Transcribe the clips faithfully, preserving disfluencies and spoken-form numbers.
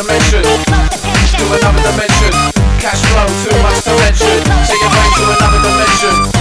dimension, to another dimension. Cash flow, too much to mention. Take your brain to another dimension.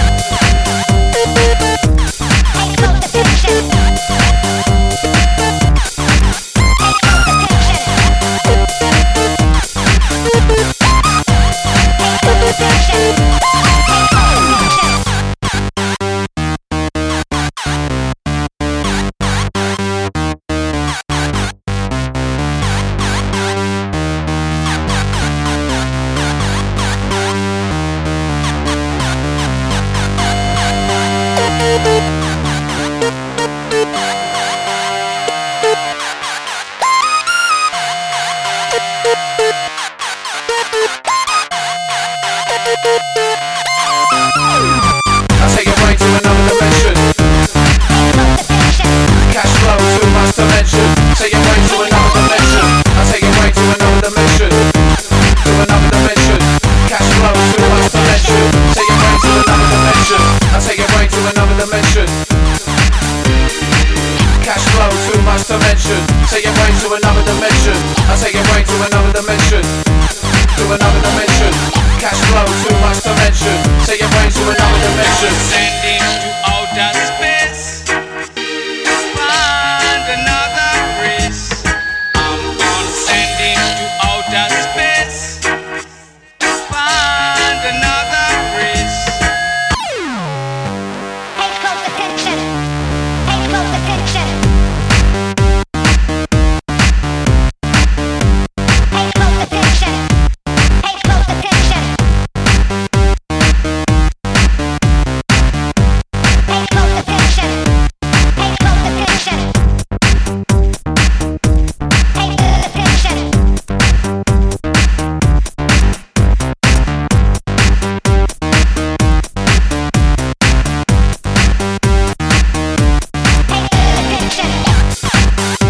I take your brain to another dimension. Cash flow, too much to mention. Take your brain to another dimension. I take your brain to another dimension. To another dimension. Cash flow, too much to mention. Take your brain to another dimension. I take your brain to another dimension. Cash flow, too much to mention. Take your brain to another dimension. I take your brain to another dimension. To another dimension. Cash flow, too much to mention. Take your brain to another dimension. Sending to outer space. Find another race. I'm on sending to outer space. Find another race. Pay close attention. Pay close attention. Pay close attention. Pay close attention. Pay close attention. Pay close attention. Pay attention. Pay attention.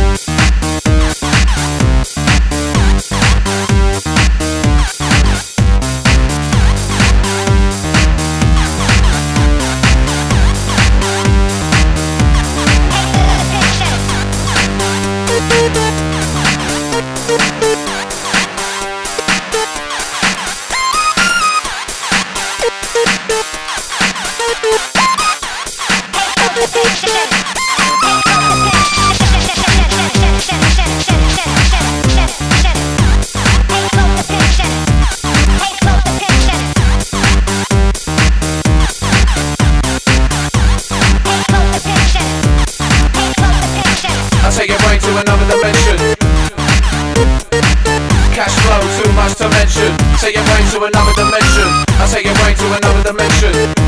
I take your brain to another dimension. Cash flow, too much to mention. Take your brain to another dimension. I take your brain to another dimension.